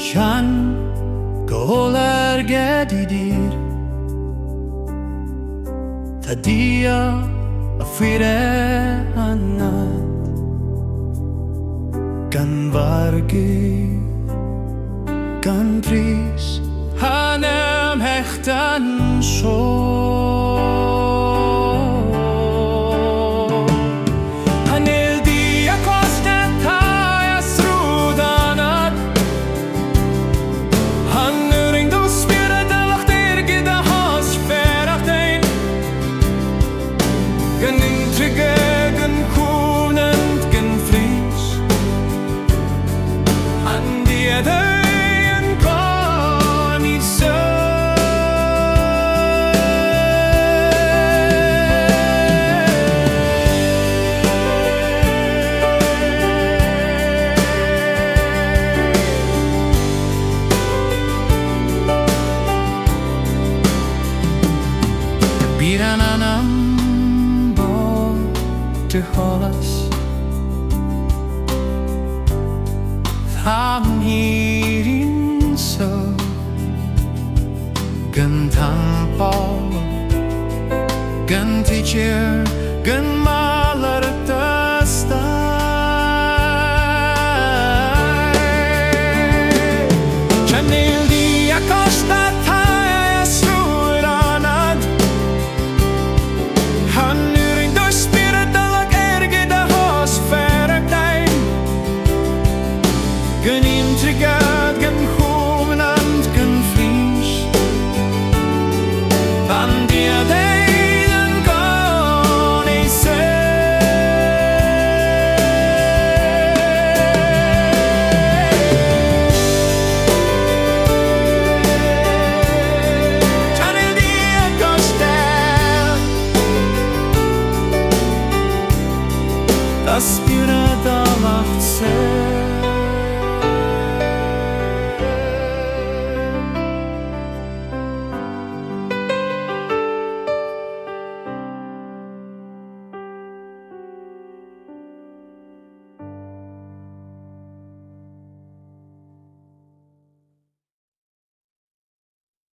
Shan golarga didir Tadia afire anat Kan vargi Kan pris Hanem hechtan so Biran anam bo te holas Tham hirin so Gan tampol Gan teacher Gan malar tasta Chanel di acosta Gan intrigat, gan hovenant, gan fries Van dia deiden kan I se Chanel dia costel Das spira da macht se